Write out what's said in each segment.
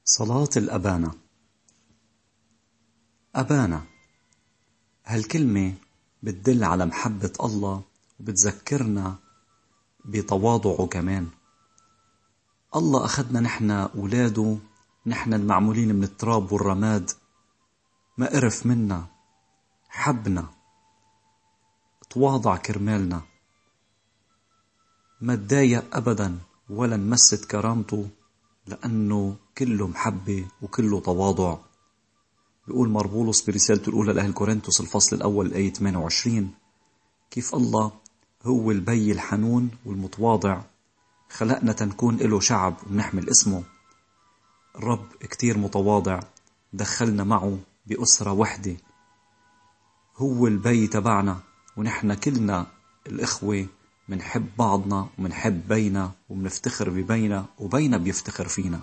صلاة الأبانة. أبانا هالكلمة بتدل على محبة الله وبتذكرنا بتواضعه كمان. الله أخذنا نحن أولاده، نحن المعمولين من التراب والرماد، ما قرف منا، حبنا، تواضع كرمالنا، ما تضايق أبدا ولا انمست كرامته، لأنه كله محبة وكله تواضع. بيقول مربولس برسالته الأولى لأهل كورنثوس الفصل الأول الآية 28 كيف الله هو البي الحنون والمتواضع، خلقنا تنكون له شعب ونحمل اسمه. الرب كتير متواضع، دخلنا معه بأسرة وحدة، هو البي تبعنا، ونحن كلنا الإخوة منحب بعضنا ومنحب بينا ومنفتخر ببينا وبينا بيفتخر فينا.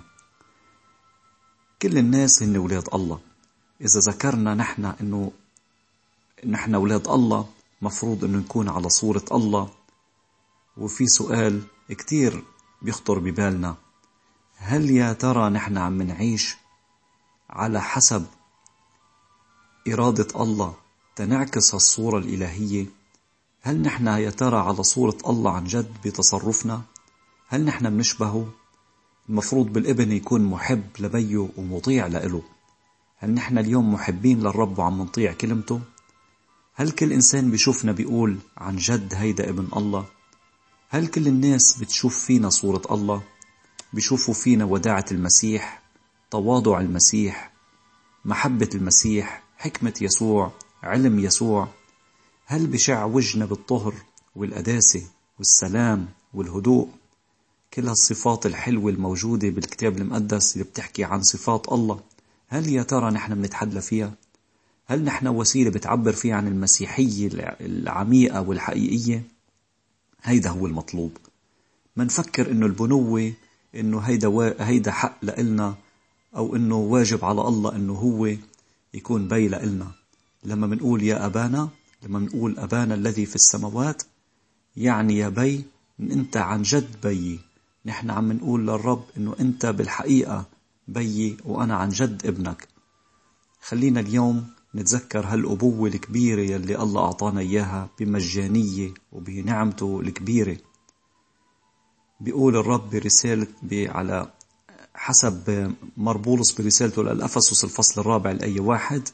كل الناس هن ولاد الله. إذا ذكرنا نحن إنه نحن ولاد الله، مفروض إنه نكون على صورة الله. وفي سؤال كتير بيخطر ببالنا، هل يا ترى نحن عم نعيش على حسب إرادة الله تنعكس الصورة الإلهية؟ هل نحن يا ترى على صورة الله عن جد بتصرفنا؟ هل نحن بنشبهه؟ المفروض بالابن يكون محب لبيه ومطيع لإله. هل نحن اليوم محبين للرب وعم نطيع كلمته؟ هل كل إنسان بيشوفنا بيقول عن جد هيدا ابن الله؟ هل كل الناس بتشوف فينا صورة الله؟ بيشوفوا فينا وداعة المسيح، تواضع المسيح، محبة المسيح، حكمة يسوع، علم يسوع؟ هل بشع وجهنا بالطهر والقداسة والسلام والهدوء؟ كل هالصفات الحلوة الموجودة بالكتاب المقدس اللي بتحكي عن صفات الله، هل يا ترى نحن بنتحلى فيها؟ هل نحن وسيلة بتعبر فيها عن المسيحية العميقة والحقيقية؟ هيدا هو المطلوب. ما نفكر إنه البنوة إنه هيدا حق لإلنا، أو إنه واجب على الله إنه هو يكون بي لإلنا. لما منقول يا أبانا، لما منقول أبانا الذي في السماوات، يعني يا بي أنت عن جد بيي. نحن عم نقول للرب إنه أنت بالحقيقة بيي وأنا عن جد ابنك. خلينا اليوم نتذكر هالأبوة الكبيرة يلي الله أعطانا إياها بمجانية وبنعمته الكبيرة. بيقول الرب برسالة على حسب مربولس برسالته للأفسس الفصل الرابع الآية 1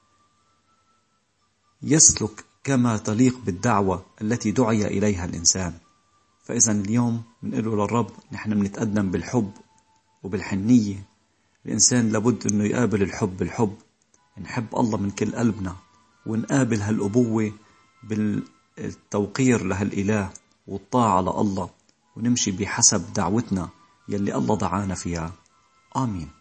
يسلك كما تليق بالدعوة التي دعي إليها الإنسان. فإذا اليوم بنقول للرب نحن بنتقدم بالحب وبالحنية. الإنسان لابد أنه يقابل الحب بالحب، نحب الله من كل قلبنا، ونقابل هالأبوة بالتوقير لهالإله والطاعة لله، ونمشي بحسب دعوتنا يلي الله دعانا فيها. آمين.